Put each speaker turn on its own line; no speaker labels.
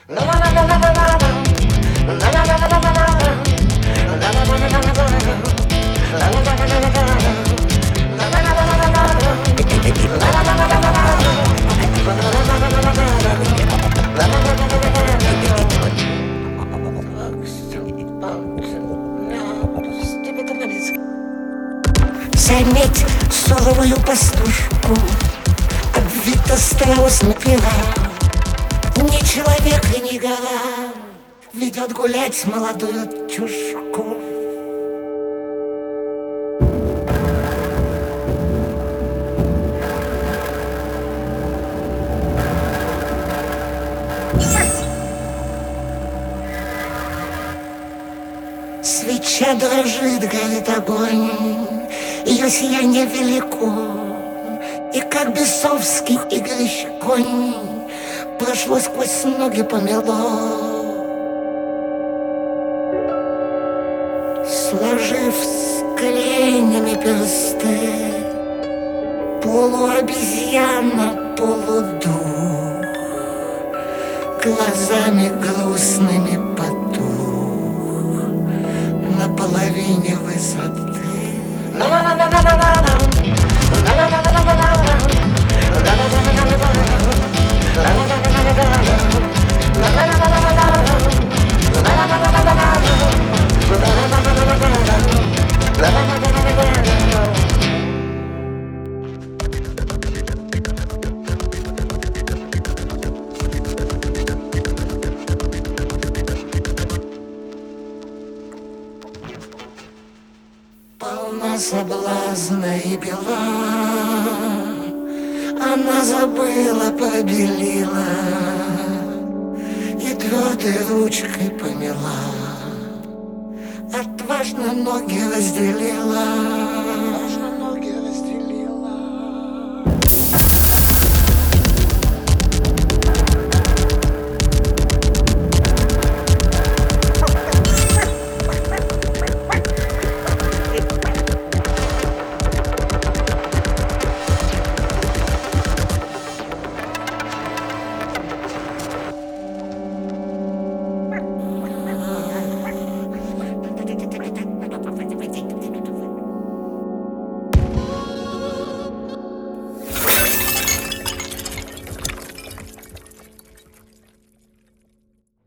Заметь суровую пастушку, обвита страусами пера. Ни человек и ни гора ведет гулять молодую чушку. Свеча дрожит, горит огонь, ее сияние велико, и как бесовский игрищ конь прошло сквозь ноги помело. Сложив с коленями персты, полуобезьяна, полудух, глазами грустными потух на половине высоты. Полна соблазна и бела, она забыла, побелила и твердой ручкой помела, отважно ноги разделила.